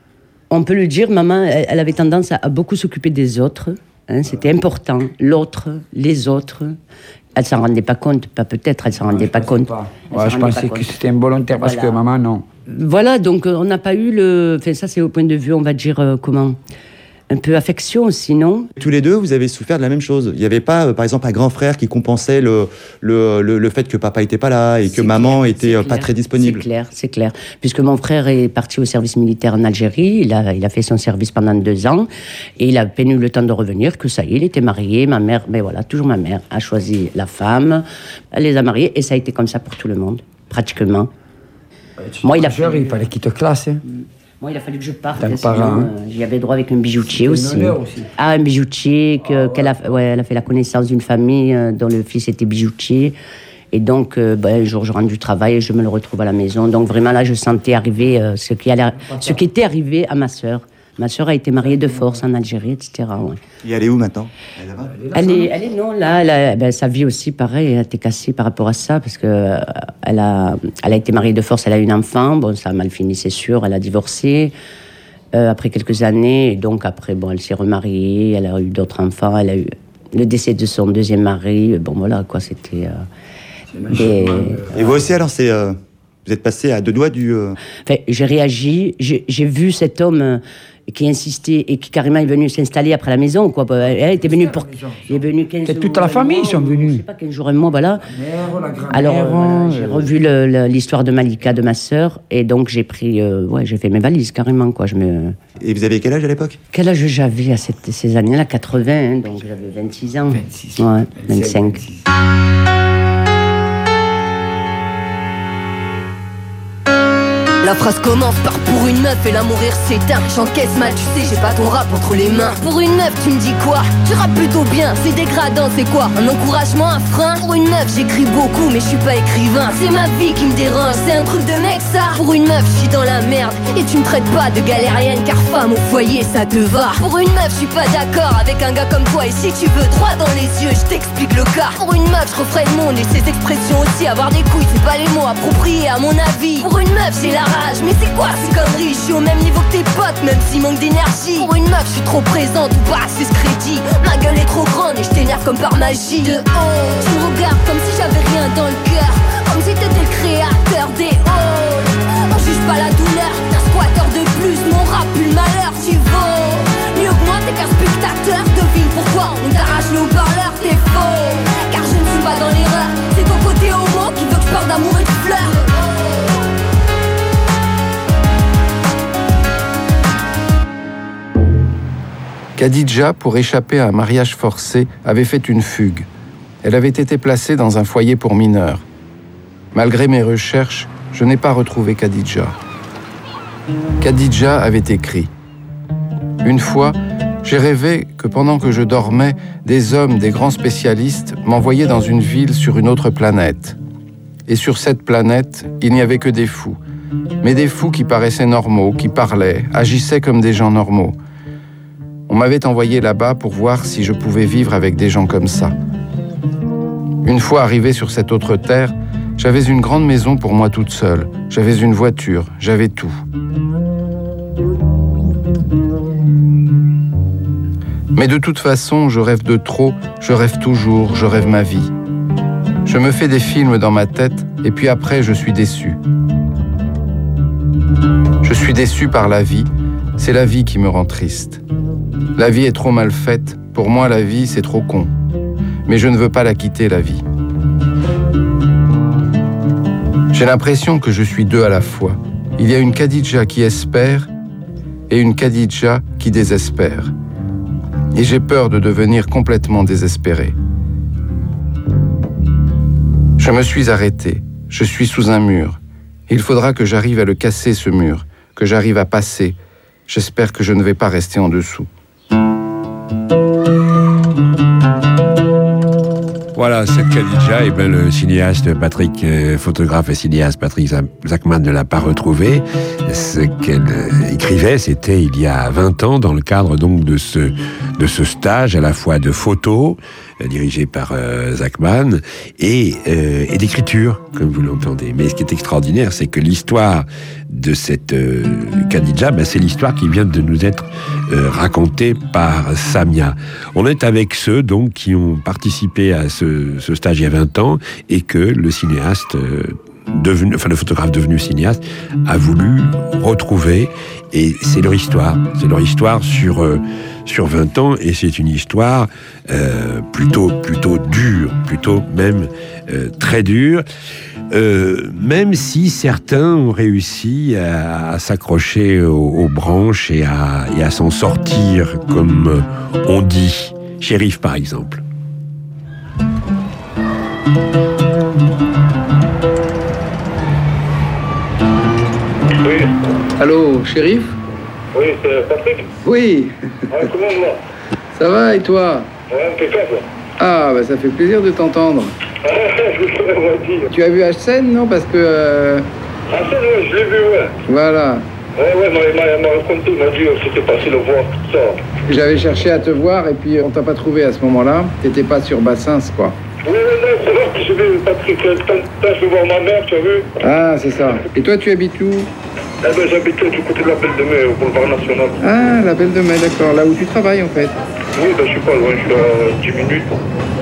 On peut le dire, maman, elle avait tendance à beaucoup s'occuper des autres, hein, c'était important, l'autre, les autres. Elle s'en rendait pas compte, pas peut-être, elle s'en rendait pas compte. Je pensais que c'était involontaire parce que maman, non. Voilà, donc on n'a pas eu le... Enfin, ça, c'est au point de vue, on va dire, comment? Un peu affection aussi, non? Tous les deux, vous avez souffert de la même chose. Il n'y avait pas, par exemple, un grand frère qui compensait le fait que papa n'était pas là et que maman était pas très disponible. C'est clair. Puisque mon frère est parti au service militaire en Algérie, il a fait son service pendant 2 ans et il a à peine eu le temps de revenir, que ça y est, il était marié. Ma mère, mais voilà, toujours ma mère, a choisi la femme, elle les a mariés et ça a été comme ça pour tout le monde, pratiquement. Moi, il fallait qu'il te classe. Hein. Moi, il a fallu que je parte. J'y avais droit avec un bijoutier aussi. Ah, un bijoutier, elle a fait la connaissance d'une famille dont le fils était bijoutier. Et donc, un jour, je rentre du travail et je me le retrouve à la maison. Donc, vraiment, là, je sentais arriver ce qui était arrivé à ma sœur. Ma sœur a été mariée de force en Algérie, etc. Ouais. Et elle est où maintenant? Elle est non, là, sa vie aussi, pareil, elle a été cassée par rapport à ça, parce que elle a été mariée de force, elle a eu un enfant, bon, ça a mal fini, c'est sûr, elle a divorcé après quelques années, et donc après, bon, elle s'est remariée, elle a eu d'autres enfants, elle a eu le décès de son deuxième mari, bon, voilà, quoi, c'était... Et vous aussi, alors, vous êtes passé à 2 doigts du... Enfin, j'ai réagi, j'ai vu cet homme... qui insistait et qui carrément est venu s'installer après la maison, quoi. Elle était venue pour... Il est venu 15 jours... Toute la famille, ils sont venus. Je sais pas, 15 jours, un mois, voilà. La grand-mère, alors, j'ai revu l'histoire de Malika, de ma sœur, et donc j'ai pris... j'ai fait mes valises, carrément, quoi. Et vous avez quel âge à l'époque? Quel âge j'avais à ces années-là? 80, hein, donc j'avais 26 ans. 26. Ouais, 25. 26. La phrase commence par pour une meuf et l'amour rire s'éteint. J'encaisse mal, tu sais, j'ai pas ton rap entre les mains. Pour une meuf, tu me dis quoi? Tu rappes plutôt bien, c'est dégradant, c'est quoi? Un encouragement, un frein? Pour une meuf, j'écris beaucoup, mais je suis pas écrivain. C'est ma vie qui me dérange, c'est un truc de mec ça. Pour une meuf, je suis dans la merde et tu me traites pas de galérienne, car femme au foyer, ça te va. Pour une meuf, je suis pas d'accord avec un gars comme toi. Et si tu veux droit dans les yeux, je t'explique le cas. Pour une meuf, je referai le monde et ses expressions aussi. Avoir des couilles, c'est pas les mots appropriés à mon avis. Pour une meuf, j'ai la rage. Mais c'est quoi ces conneries? Je suis au même niveau que tes potes, même s'il manque d'énergie. Pour une meuf, je suis trop présente ou pas assez ce crédit. Ma gueule est trop grande et je t'énerve comme par magie. De haut, tu me regardes comme si j'avais rien dans le cœur, comme si t'étais le créateur des halls. On juge pas la douleur d'un squatter de plus. Mon rap pue le malheur, tu vaux mieux que moi, t'es qu'un spectateur. Devine pourquoi on t'arrache le haut-parleur, t'es faux. Car je ne suis pas dans l'erreur, c'est ton côté homo qui veut que je parle d'amour et de fleurs. Khadija, pour échapper à un mariage forcé, avait fait une fugue. Elle avait été placée dans un foyer pour mineurs. Malgré mes recherches, je n'ai pas retrouvé Khadija. Khadija avait écrit « Une fois, j'ai rêvé que pendant que je dormais, des hommes, des grands spécialistes, m'envoyaient dans une ville sur une autre planète. Et sur cette planète, il n'y avait que des fous. Mais des fous qui paraissaient normaux, qui parlaient, agissaient comme des gens normaux. On m'avait envoyé là-bas pour voir si je pouvais vivre avec des gens comme ça. Une fois arrivé sur cette autre terre, j'avais une grande maison pour moi toute seule. J'avais une voiture, j'avais tout. Mais de toute façon, je rêve de trop, je rêve toujours, je rêve ma vie. Je me fais des films dans ma tête et puis après, je suis déçu. Je suis déçu par la vie, c'est la vie qui me rend triste. La vie est trop mal faite, pour moi la vie c'est trop con. Mais je ne veux pas la quitter, la vie. J'ai l'impression que je suis deux à la fois. Il y a une Khadija qui espère et une Khadija qui désespère. Et j'ai peur de devenir complètement désespéré. Je me suis arrêté. Je suis sous un mur. Il faudra que j'arrive à le casser, ce mur, que j'arrive à passer. J'espère que je ne vais pas rester en dessous. Voilà, cette Khadija, et le cinéaste Patrick, photographe et cinéaste Patrick Zachman ne l'a pas retrouvé. Ce qu'elle écrivait, c'était il y a 20 ans, dans le cadre donc de ce stage à la fois de photos, dirigé par Zachman, et d'écriture, comme vous l'entendez. Mais ce qui est extraordinaire, c'est que l'histoire de cette Khadija, c'est l'histoire qui vient de nous être racontée par Samia. On est avec ceux donc qui ont participé à ce stage il y a 20 ans et que le cinéaste le photographe devenu cinéaste a voulu retrouver, et c'est leur histoire sur 20 ans, et c'est une histoire plutôt dure, plutôt même très dure, même si certains ont réussi à s'accrocher aux branches et à s'en sortir, comme on dit. Chérif, par exemple. Oui. Allô, Chérif? Oui, c'est Patrick. Oui. Comment on va? Ça va, et toi? Ouais, impeccable. Ah, ça fait plaisir de t'entendre. Je vous saurais dire. Tu as vu Hacène, non? Parce que... Hacène, ouais, je l'ai vu, ouais. Voilà. Ouais, il m'a raconté, il m'a dit que c'était passé le voir, tout ça. J'avais cherché à te voir, et puis on t'a pas trouvé à ce moment-là. T'étais pas sur Bassins, quoi. Oui, non, c'est vrai que j'ai vu Patrick. Je vais voir ma mère, tu as vu? Ah, c'est ça. Et toi, tu habites où? J'habite du côté de la Belle de Mai, au boulevard National. Ah, la Belle de Mai, d'accord. Là où tu travailles, en fait. Oui, je suis pas loin, je suis à 10 minutes.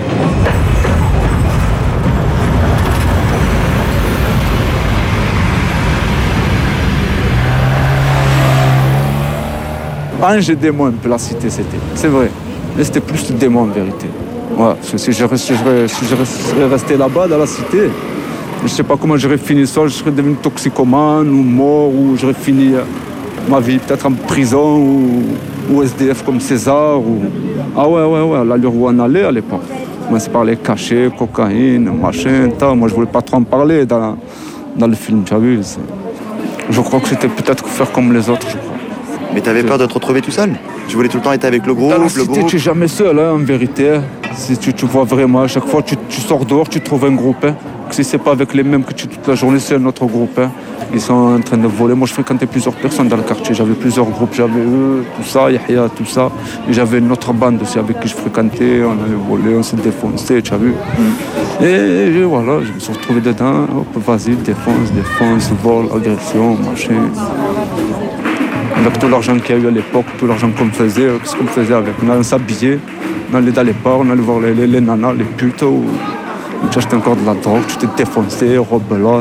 Ange et démon, un peu la cité, c'était. C'est vrai. Mais c'était plus le démon, en vérité. Ouais, parce que si je serais resté là-bas, dans la cité, je ne sais pas comment j'aurais fini ça. Je serais devenu toxicomane ou mort, ou j'aurais fini ma vie peut-être en prison ou SDF comme César. Ah ouais, l'allure où on allait à l'époque. Moi, c'est parler cachet, cocaïne, machin, tant. Moi, je voulais pas trop en parler dans le film, tu as vu. Je crois que c'était peut-être faire comme les autres, je crois. Mais t'avais peur de te retrouver tout seul? Tu voulais tout le temps être avec le groupe? Dans la cité, tu n'es jamais seul, hein, en vérité. Si tu vois vraiment, à chaque fois tu sors dehors, tu trouves un groupe. Hein. Si c'est pas avec les mêmes que tu toute la journée, c'est un autre groupe. Hein. Ils sont en train de voler. Moi, je fréquentais plusieurs personnes dans le quartier. J'avais plusieurs groupes. J'avais eux, tout ça, Yahya, tout ça. Et j'avais une autre bande aussi avec qui je fréquentais. On allait voler, on s'est défoncé, tu as vu. Et voilà, je me suis retrouvé dedans. Hop, vas-y, défonce, vol, agression, machin. Avec tout l'argent qu'il y a eu à l'époque, tout l'argent qu'on faisait, qu'est-ce qu'on faisait avec? On s'habillait, on allait dans les bars, on allait voir les nanas, les putes. Tu achetais encore de la drogue, tu t'es défoncé, rebelote.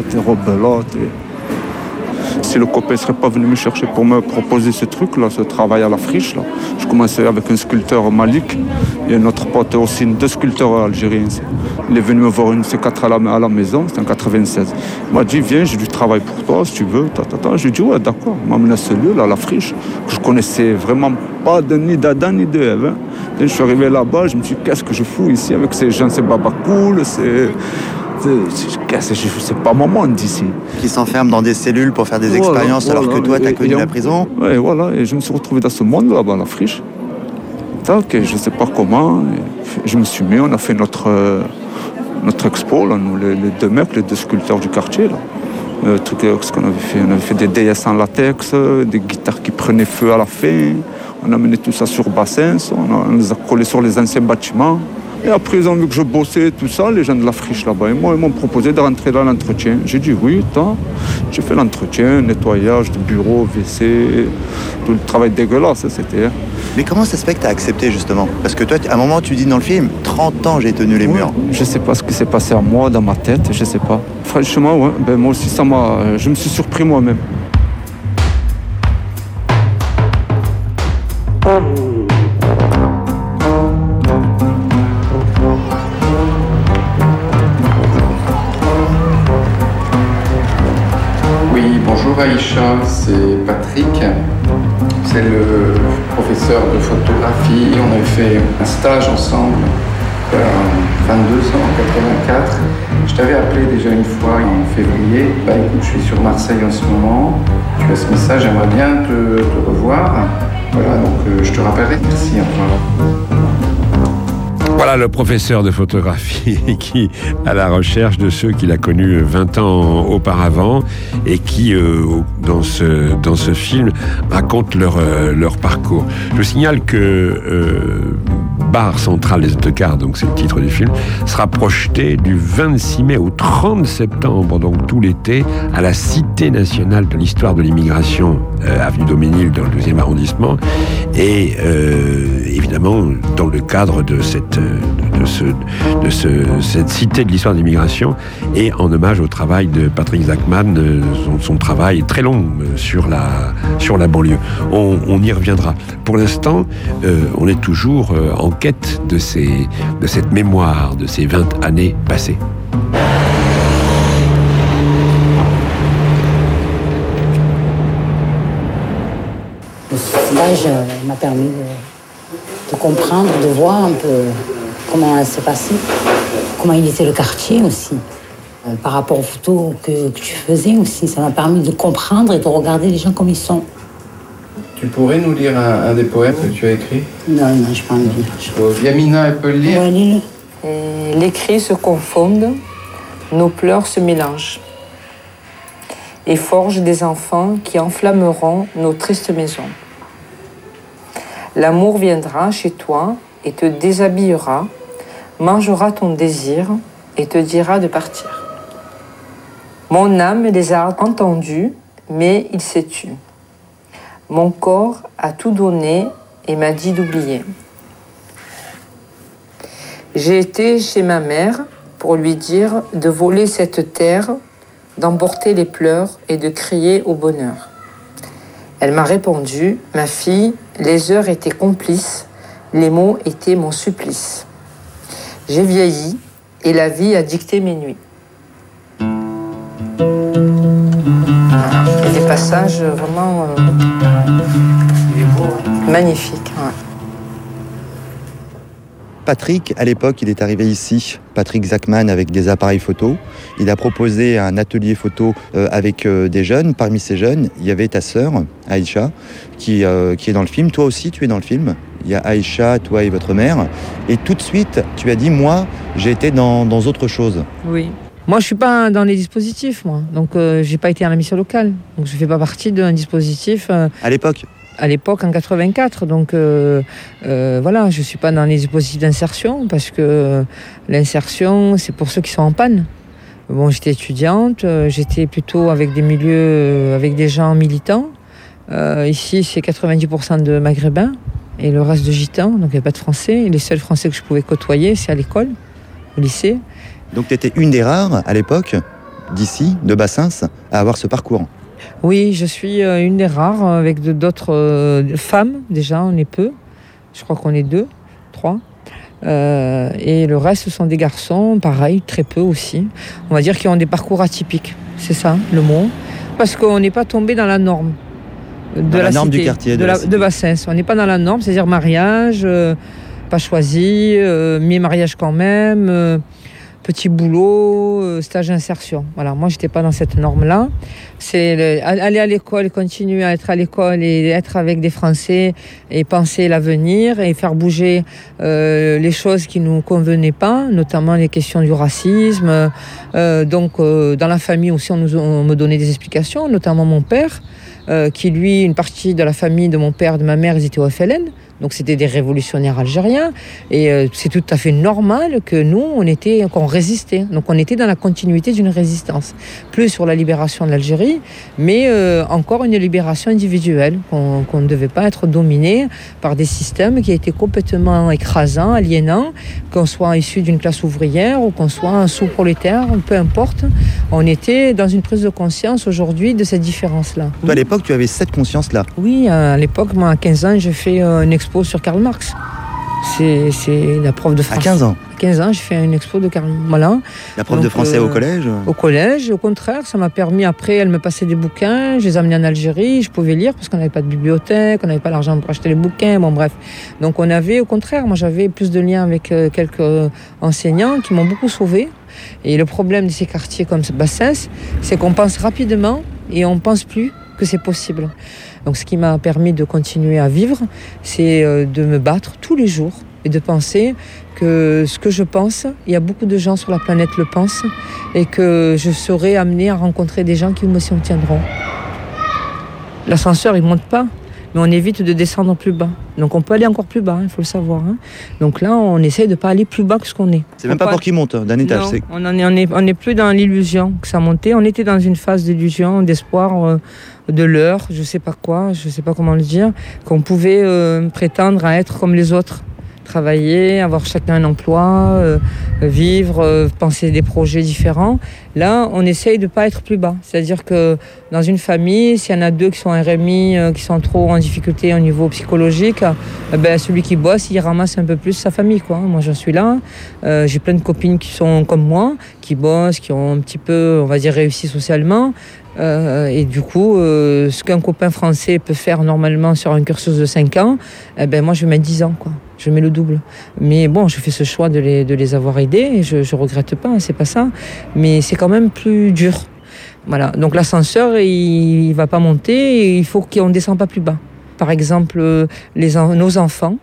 Si le copain ne serait pas venu me chercher pour me proposer ce truc-là, ce travail à la friche, là. Je commençais avec un sculpteur Malik et un autre pote aussi, deux sculpteurs algériens. Il est venu me voir une C4 à la maison, c'était en 96. Il m'a dit, viens, j'ai du travail pour toi, si tu veux. Je lui ai dit, ouais, d'accord. Il m'a amené à ce lieu, là, à la friche, que je connaissais vraiment pas ni d'Adam ni de Ève. Hein. Et je suis arrivé là-bas, je me suis dit, qu'est-ce que je fous ici avec ces gens, c'est baba cool, c'est pas mon monde ici. Qui s'enferment dans des cellules pour faire des expériences alors que toi, tu as connu la prison. Oui, voilà, et je me suis retrouvé dans ce monde là-bas, à la friche. Tac, je ne sais pas comment. Je me suis mis, on a fait notre expo, là, nous, les deux mecs, les deux sculpteurs du quartier. Là. Ce qu'on avait fait, on avait fait des déesses en latex, des guitares qui prenaient feu à la fin. On a mené tout ça sur Bassins, on les a collés sur les anciens bâtiments. Et après, ils ont vu que je bossais, tout ça, les gens de la friche là-bas. Et moi, ils m'ont proposé de rentrer dans l'entretien. J'ai dit oui, tant. J'ai fait l'entretien, nettoyage de bureau, WC, tout le travail dégueulasse, c'était. Mais comment ça se fait que tu as accepté, justement? Parce que toi, à un moment, tu dis dans le film, 30 ans, j'ai tenu les murs. Je sais pas ce qui s'est passé à moi, dans ma tête, je sais pas. Franchement, ouais, ben, moi aussi, je me suis surpris moi-même. Bonjour Aïcha, c'est Patrick, c'est le professeur de photographie. On avait fait un stage ensemble, 22 ans, en 84, Je t'avais appelé déjà une fois en février. Bah écoute, je suis sur Marseille en ce moment. Tu as ce message, j'aimerais bien te revoir. Voilà, donc je te rappellerai. Merci, au revoir. Voilà le professeur de photographie qui, à la recherche de ceux qu'il a connus 20 ans auparavant et qui, dans ce film, racontent leur parcours. Je signale que Barre centrale des autocars, donc c'est le titre du film, sera projeté du 26 mai au 30 septembre, donc tout l'été, à la Cité nationale de l'histoire de l'immigration, avenue Daumesnil, dans le 12e arrondissement, et évidemment, dans le cadre de cette cité de l'histoire de l'immigration, et en hommage au travail de Patrick Zachman, son travail très long sur la banlieue. On y reviendra. Pour l'instant, on est toujours en quête de cette mémoire, de ces 20 années passées. Le stage m'a permis de comprendre, de voir un peu comment ça s'est passé, comment il était le quartier aussi. Par rapport aux photos que tu faisais aussi, ça m'a permis de comprendre et de regarder les gens comme ils sont. Tu pourrais nous lire un des poèmes que tu as écrit? Non, je peux pas le lire. Yamina, elle peut le lire? Ouais, lis-le. Les cris se confondent, nos pleurs se mélangent et forgent des enfants qui enflammeront nos tristes maisons. L'amour viendra chez toi et te déshabillera, mangera ton désir et te dira de partir. Mon âme les a entendus, mais il s'est tu. Mon corps a tout donné et m'a dit d'oublier. J'ai été chez ma mère pour lui dire de voler cette terre, d'emporter les pleurs et de crier au bonheur. Elle m'a répondu, ma fille, les heures étaient complices, les mots étaient mon supplice. J'ai vieilli et la vie a dicté mes nuits. Voilà. Des passages vraiment magnifiques. Ouais. Patrick, à l'époque, il est arrivé ici, Patrick Zachman, avec des appareils photo. Il a proposé un atelier photo avec des jeunes. Parmi ces jeunes, il y avait ta sœur, Aïcha, qui est dans le film. Toi aussi, tu es dans le film. Il y a Aïcha, toi et votre mère. Et tout de suite, tu as dit, moi, j'ai été dans autre chose. Oui. Moi, je suis pas dans les dispositifs, moi. Donc, j'ai pas été à la mission locale. Donc, je fais pas partie d'un dispositif. À l'époque? À l'époque, en 84. Donc, voilà, je suis pas dans les dispositifs d'insertion parce que l'insertion, c'est pour ceux qui sont en panne. Bon, j'étais étudiante, j'étais plutôt avec des milieux, avec des gens militants. Ici, c'est 90% de maghrébins et le reste de gitans, donc il n'y a pas de français. Et les seuls français que je pouvais côtoyer, c'est à l'école, au lycée. Donc tu étais une des rares, à l'époque, d'ici, de Bassins, à avoir ce parcours. Oui, je suis une des rares, avec d'autres femmes, déjà, on est peu. Je crois qu'on est 2, 3. Et le reste, ce sont des garçons, pareil, très peu aussi. On va dire qu'ils ont des parcours atypiques, c'est ça, le mot. Parce qu'on n'est pas tombé dans la norme. De la norme cité, du quartier, de Bassins. On n'est pas dans la norme, c'est-à-dire mariage, pas choisi, mais mariage quand même, petit boulot, stage d'insertion. Voilà, moi, j'étais pas dans cette norme-là. C'est aller à l'école, continuer à être à l'école et être avec des Français et penser l'avenir et faire bouger les choses qui nous convenaient pas, notamment les questions du racisme. Donc, dans la famille aussi, on me donnait des explications, notamment mon père, qui lui, une partie de la famille de mon père, de ma mère, ils étaient au FLN. Donc c'était des révolutionnaires algériens et c'est tout à fait normal que nous, qu'on résistait. Donc on était dans la continuité d'une résistance. Plus sur la libération de l'Algérie, mais encore une libération individuelle, qu'on ne devait pas être dominé par des systèmes qui étaient complètement écrasants, aliénants, qu'on soit issu d'une classe ouvrière ou qu'on soit un sous-prolétaire, peu importe. On était dans une prise de conscience aujourd'hui de cette différence-là. Toi, à l'époque, tu avais cette conscience-là? Oui, à l'époque, moi, à 15 ans, j'ai fait une expo sur Karl Marx. C'est la prof de français. À 15 ans? À 15 ans, j'ai fait une expo de carnet. Voilà. La prof de français au collège? Au collège, au contraire, ça m'a permis, après, elle me passait des bouquins, je les amenais en Algérie, je pouvais lire parce qu'on n'avait pas de bibliothèque, on n'avait pas l'argent pour acheter les bouquins, bon bref. Donc on avait, au contraire, moi j'avais plus de liens avec quelques enseignants qui m'ont beaucoup sauvée. Et le problème de ces quartiers comme Bassens, c'est qu'on pense rapidement et on ne pense plus que c'est possible. Donc ce qui m'a permis de continuer à vivre, c'est de me battre tous les jours et de penser que ce que je pense, il y a beaucoup de gens sur la planète le pensent et que je serai amenée à rencontrer des gens qui me soutiendront. L'ascenseur, il ne monte pas, mais on évite de descendre plus bas. Donc on peut aller encore plus bas, il faut le savoir. Donc là, on essaie de ne pas aller plus bas que ce qu'on est. C'est même pas pour qu'il monte d'un étage. Non, on n'est plus dans l'illusion que ça montait. On était dans une phase d'illusion, d'espoir, de l'heure, je ne sais pas quoi, je ne sais pas comment le dire, qu'on pouvait prétendre à être comme les autres. Travailler, avoir chacun un emploi, vivre, penser des projets différents. Là, on essaye de ne pas être plus bas. C'est-à-dire que dans une famille, s'il y en a deux qui sont RMI, qui sont trop en difficulté au niveau psychologique, celui qui bosse, il ramasse un peu plus sa famille, quoi. Moi, j'en suis là. J'ai plein de copines qui sont comme moi, qui bossent, qui ont un petit peu, on va dire, réussi socialement. Et du coup, ce qu'un copain français peut faire normalement sur un cursus de 5 ans, moi, je mets 10 ans, quoi. Je mets le double. Mais bon, je fais ce choix de les avoir aidés et je regrette pas, c'est pas ça. Mais c'est quand même plus dur. Voilà. Donc l'ascenseur, il va pas monter et il faut qu'on descende pas plus bas. Par exemple, nos enfants,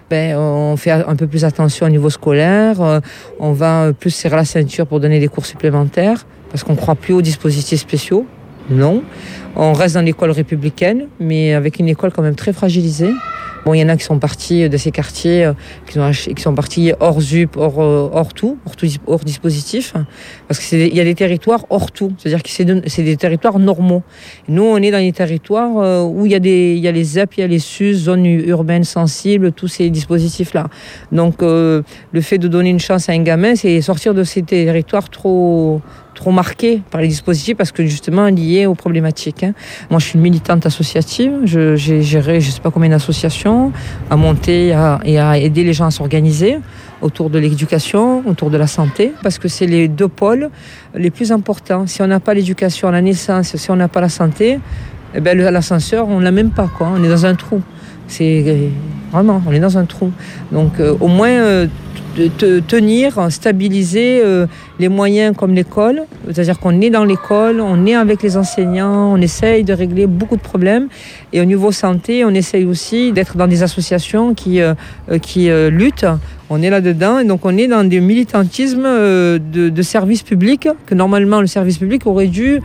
on fait un peu plus attention au niveau scolaire, on va plus serrer la ceinture pour donner des cours supplémentaires parce qu'on croit plus aux dispositifs spéciaux. Non. On reste dans l'école républicaine, mais avec une école quand même très fragilisée. Bon, il y en a qui sont partis de ces quartiers, qui sont partis hors ZUP, hors dispositif, parce qu'il y a des territoires hors tout, c'est-à-dire que c'est des territoires normaux. Nous, on est dans des territoires où il y a les ZEP, il y a les SUS, zones urbaines sensibles, tous ces dispositifs-là. Donc, le fait de donner une chance à un gamin, c'est sortir de ces territoires trop marqués par les dispositifs parce que justement liés aux problématiques. Moi, je suis une militante associative. J'ai géré je ne sais pas combien d'associations à monter et à aider les gens à s'organiser autour de l'éducation, autour de la santé, parce que c'est les deux pôles les plus importants. Si on n'a pas l'éducation à la naissance, si on n'a pas la santé, l'ascenseur, on ne l'a même pas, quoi. On est dans un trou. Vraiment, on est dans un trou. Donc, au moins... de tenir, stabiliser les moyens comme l'école, c'est-à-dire qu'on est dans l'école, on est avec les enseignants, on essaye de régler beaucoup de problèmes et au niveau santé, on essaye aussi d'être dans des associations qui luttent. On est là-dedans et donc on est dans des militantismes de service public que normalement le service public aurait dû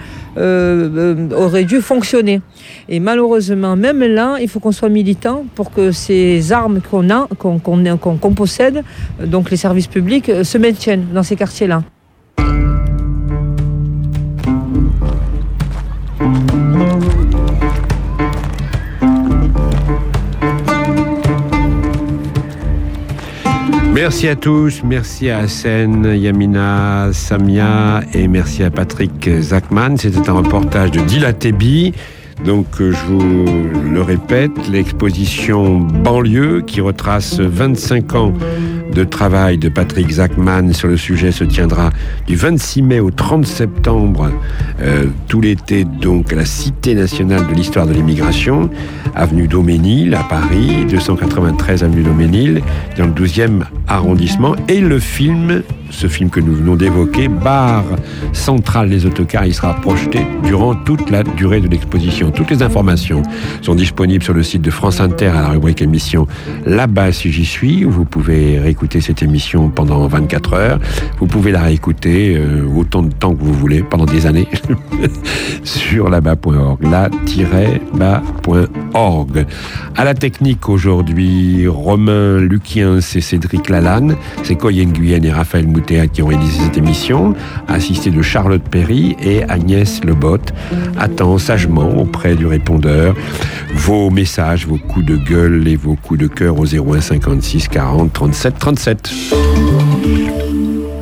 fonctionner. Et malheureusement, même là, il faut qu'on soit militant pour que ces armes qu'on possède, donc les services publics, se maintiennent dans ces quartiers-là. Merci à tous, merci à Hassen, Yamina, Samia et merci à Patrick Zachman. C'était un reportage de Dila Tebi. Donc, je vous le répète, l'exposition Banlieue, qui retrace 25 ans de travail de Patrick Zachman sur le sujet, se tiendra du 26 mai au 30 septembre, tout l'été, donc, à la Cité nationale de l'histoire de l'immigration, avenue Daumesnil, à Paris, 293 avenue Daumesnil, dans le 12e arrondissement. Et le film, ce film que nous venons d'évoquer, Barre centrale des autocars, il sera projeté durant toute la durée de l'exposition. Toutes les informations sont disponibles sur le site de France Inter à la rubrique émission Là-bas si j'y suis, où vous pouvez réécouter cette émission pendant 24 heures. Vous pouvez la réécouter autant de temps que vous voulez, pendant des années, sur là-bas.org, là-bas.org. À la technique aujourd'hui, Romain Luquiens et Cédric Lalanne, c'est Coy Nguyen et Raphaël Moutéa qui ont réalisé cette émission, assisté de Charlotte Perry et Agnès Lebotte. Attend sagement auprès du répondeur vos messages, vos coups de gueule et vos coups de cœur au 01 56 40 37 37.